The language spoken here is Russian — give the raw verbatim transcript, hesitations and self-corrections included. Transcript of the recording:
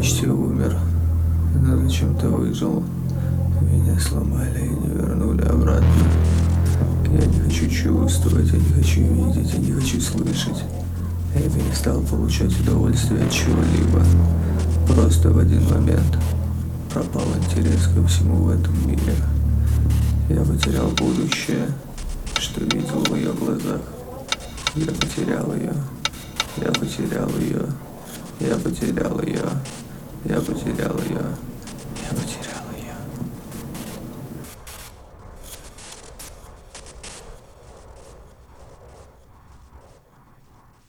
почти умер, но зачем-то выжил. Меня сломали и не вернули обратно. Я не хочу чувствовать, я не хочу видеть, я не хочу слышать. Я перестал получать удовольствие от чего-либо. Просто в один момент пропал интерес ко всему в этом мире. Я потерял будущее, что видел в ее глазах. Я потерял ее, я потерял ее, я потерял ее, я потерял ее.